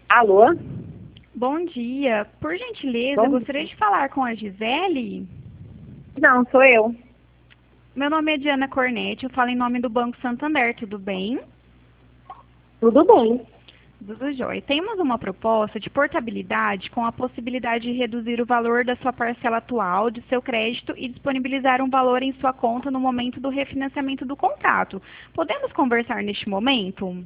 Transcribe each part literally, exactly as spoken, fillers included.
Alô? Bom dia. Por gentileza, Bom gostaria de falar com a Gisele. Não, sou eu. Meu nome é Diana Cornetti, eu falo em nome do Banco Santander, tudo bem? Tudo bem. Tudo jóia. Temos uma proposta de portabilidade com a possibilidade de reduzir o valor da sua parcela atual de seu crédito e disponibilizar um valor em sua conta no momento do refinanciamento do contrato. Podemos conversar neste momento?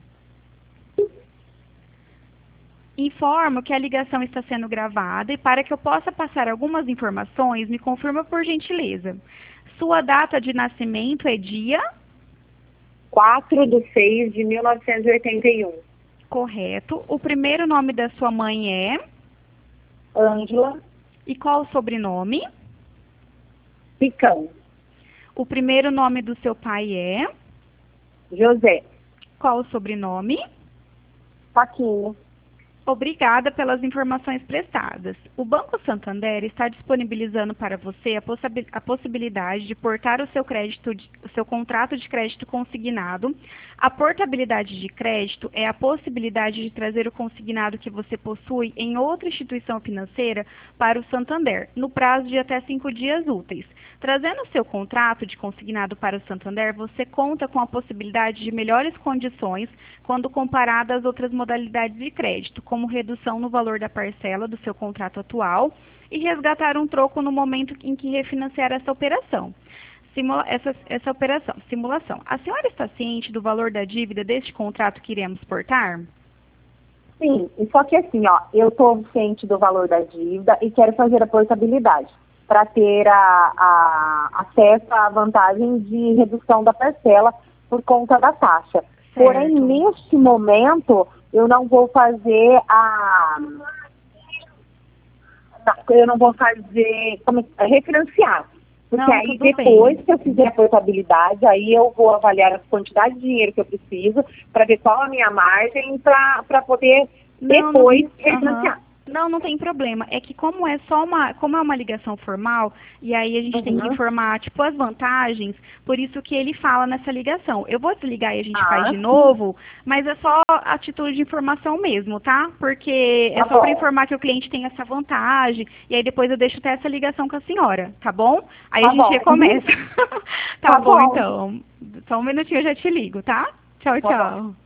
Informo que a ligação está sendo gravada e para que eu possa passar algumas informações, me confirma por gentileza. Sua data de nascimento é dia? quatro de seis de mil novecentos e oitenta e um. Correto. O primeiro nome da sua mãe é? Ângela E qual o sobrenome? Picão. O primeiro nome do seu pai é? José Qual o sobrenome? Paquinho. Obrigada pelas informações prestadas. O Banco Santander está disponibilizando para você a, possi- a possibilidade de portar o seu crédito, de- o seu contrato de crédito consignado. A portabilidade de crédito é a possibilidade de trazer o consignado que você possui em outra instituição financeira para o Santander, no prazo de até cinco dias úteis. Trazendo o seu contrato de consignado para o Santander, você conta com a possibilidade de melhores condições quando comparado às outras modalidades de crédito, como redução no valor da parcela do seu contrato atual e resgatar um troco no momento em que refinanciar essa operação. Simula essa, essa operação, simulação. A senhora está ciente do valor da dívida deste contrato que iremos portar? Sim, e só que assim, ó, eu estou ciente do valor da dívida e quero fazer a portabilidade para ter a, a acesso à vantagem de redução da parcela por conta da taxa. Porém, Certo. neste momento, eu não vou fazer a... Eu não vou fazer... Como, é, refinanciar. Porque Não, aí, tudo depois bem. que eu fizer a portabilidade, aí eu vou avaliar a quantidade de dinheiro que eu preciso para ver qual a minha margem para poder Não, depois não, refinanciar. aham. Não, não tem problema. É que como é só uma, como é uma ligação formal, e aí a gente tem que Uhum. informar, tipo, as vantagens, por isso que ele fala nessa ligação. Eu vou desligar e a gente faz Ah, de sim. novo, mas é só a título de informação mesmo, tá? Porque é Tá só para bom. informar que o cliente tem essa vantagem, e aí depois eu deixo até essa ligação com a senhora, tá bom? Aí a Tá gente bom. Uhum. recomeça. Tá Tá bom, bom. então. Só um minutinho eu já te ligo, tá? Tchau, Tá bom. tchau.